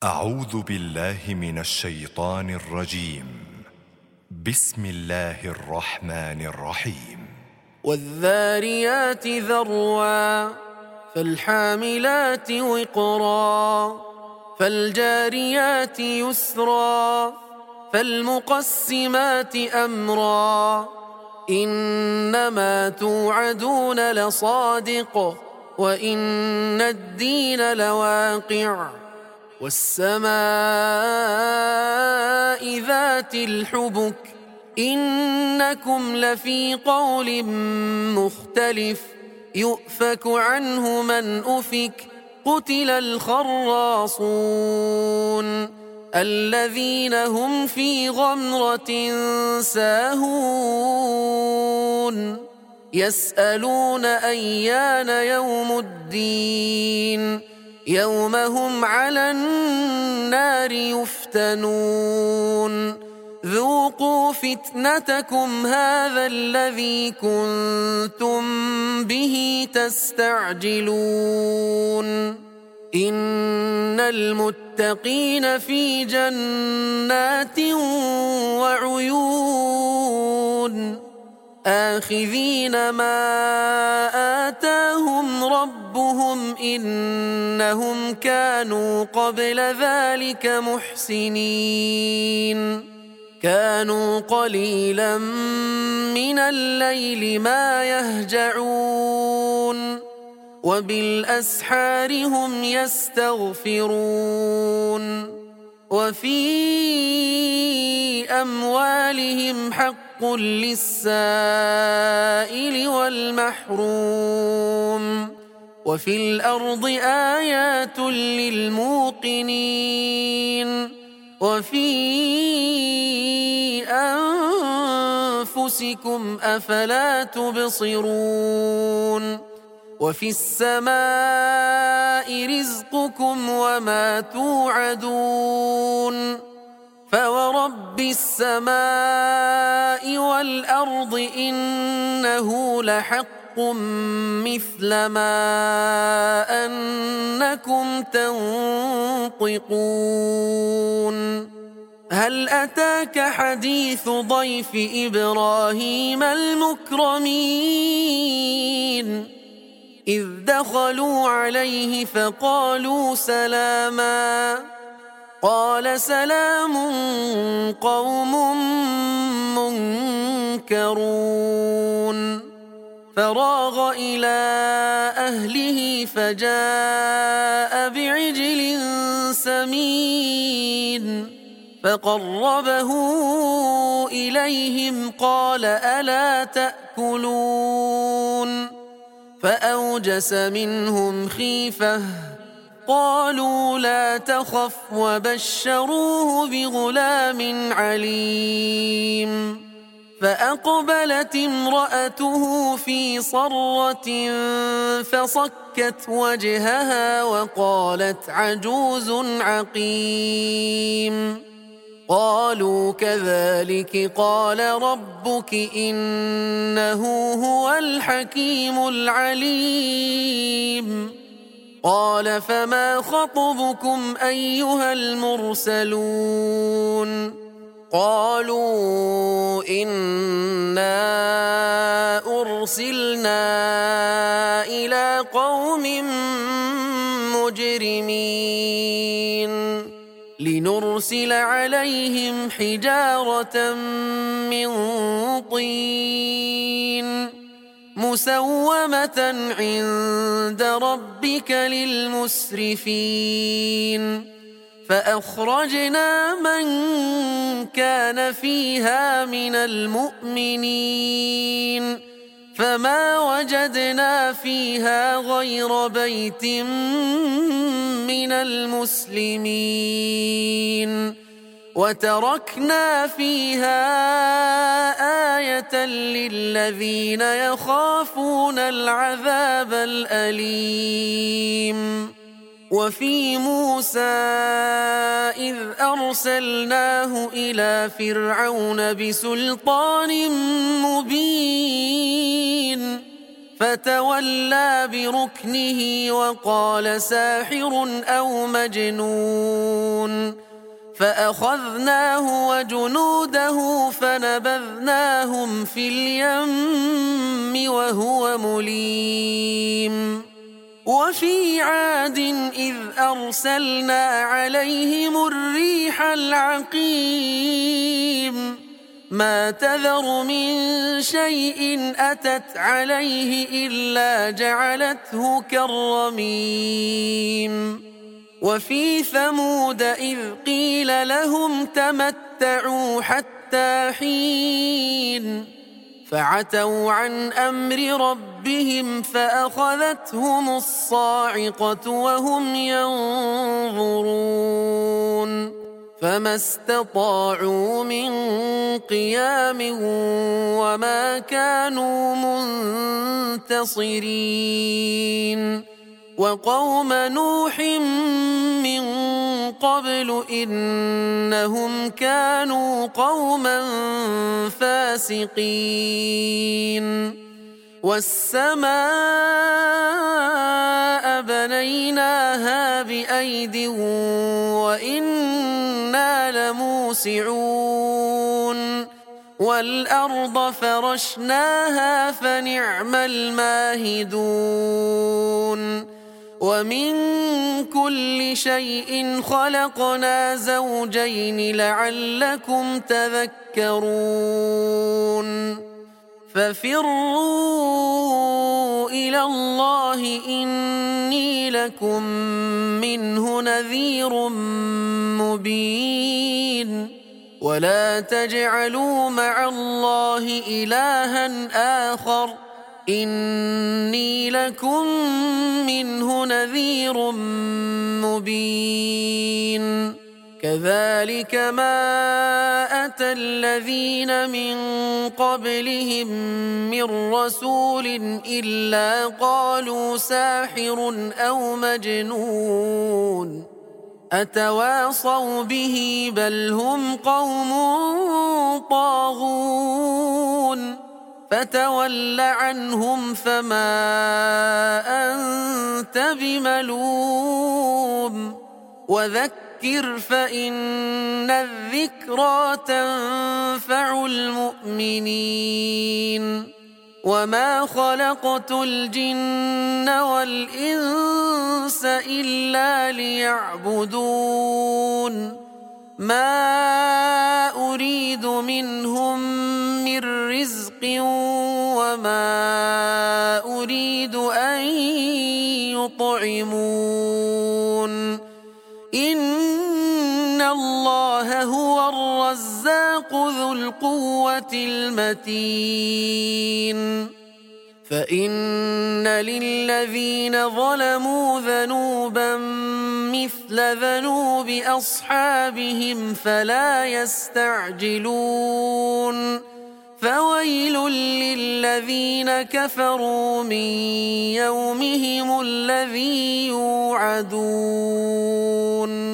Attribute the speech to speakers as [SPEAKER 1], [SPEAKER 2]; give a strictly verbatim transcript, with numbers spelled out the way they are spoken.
[SPEAKER 1] أعوذ بالله من الشيطان الرجيم. بسم الله الرحمن الرحيم.
[SPEAKER 2] والذاريات ذروا فالحاملات وقرا فالجاريات يسرا فالمقسمات أمرا إنما توعدون لصادق وإن الدين لواقع والسماء ذات الحبك إنكم لفي قول مختلف يؤفك عنه من أفك قتل الخراصون الذين هم في غمرة ساهون يسألون أيان يوم الدين يوم هم على النار يفتنون ذوقوا فتنتكم هذا الذي كنتم به تستعجلون إن المتقين في جنات وعيون آخذين ما آتاهم ربهم إنهم كانوا قبل ذلك محسنين كانوا قليلا من الليل ما يهجعون وبالأسحار هم يستغفرون وفي أموالهم حق للسائل والمحروم وفي الأرض آيات للموقنين وفي أنفسكم أفلا تبصرون وفي السماء رزقكم وما توعدون فورب السماء والأرض إنه لحق مثل ما أنكم تنطقون هل أتاك حديث ضيف إبراهيم المكرمين إذ دخلوا عليه فقالوا سلاما قال سلام قوم منكرون فراغ إلى أهله فجاء بعجل سمين فقربه إليهم قال ألا تأكلون فأوجس منهم خيفة قالوا لا تخف وبشروه بغلام عليم فأقبلت امرأته في صرة فصكت وجهها وقالت عجوز عقيم قالوا كذلك قال ربك إنه هو الحكيم العليم قال فما خطبكم أيها المرسلون قالوا إنا أرسلنا إلى قوم مجرمين لنرسل عليهم حجارة من طين مسومة عند ربك للمسرفين فأخرجنا من كان فيها من المؤمنين فما وجدنا فيها غير بيت من المسلمين وتركنا فيها آية للذين يخافون العذاب الأليم وفي موسى إذ أرسلناه إلى فرعون بسلطان مبين فتولى بركنه وقال ساحر أو مجنون فأخذناه وجنوده فنبذناهم في اليم وهو مليم وفي عاد إذ أرسلنا عليهم الريح العقيم ما تذر من شيء أتت عليه إلا جعلته كالرميم وفي ثمود إذ قيل لهم تمتعوا حتى حين فعتوا عن أمر ربهم فأخذتهم الصاعقة وهم ينظرون فما استطاعوا من قيام وما كانوا منتصرين وقوم نوح من قبل إنهم كانوا قوما فاسقين والسماء بنيناها بأيد وإنا لموسعون والأرض فرشناها فنعم الماهدون ومن كل شيء خلقنا زوجين لعلكم تذكرون ففروا إلى الله إني لكم منه نذير مبين ولا تجعلوا مع الله إلها آخر إني لكم منه نذير مبين كذلك ما أتى الذين من قبلهم من رسول إلا قالوا ساحر أو مجنون أتواصوا به بل هم قوم طاغون فتول عنهم فما أنت بملوم وذكر فإن الذكرى تنفع المؤمنين وما خلقت الجن والإنس إلا ليعبدون ما أريد منهم من رزق وما أريد أن يطعمون إن الله هو الرزاق ذو القوة المتين فإن للذين ظلموا ذنوبا مثل ذنوب أصحابهم فلا يستعجلون فويل للذين كفروا من يومهم الذي يوعدون